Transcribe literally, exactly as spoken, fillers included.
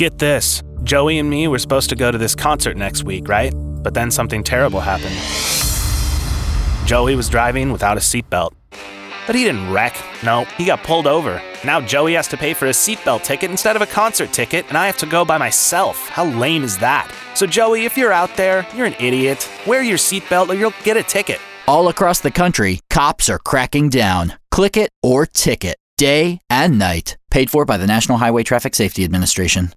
Get this. Joey and me were supposed to go to this concert next week, right? But then something terrible happened. Joey was driving without a seatbelt. But he didn't wreck. No, he got pulled over. Now Joey has to pay for a seatbelt ticket instead of a concert ticket, and I have to go by myself. How lame is that? So Joey, if you're out there, you're an idiot. Wear your seatbelt or you'll get a ticket. All across the country, cops are cracking down. Click it or ticket. Day and night. Paid for by the National Highway Traffic Safety Administration.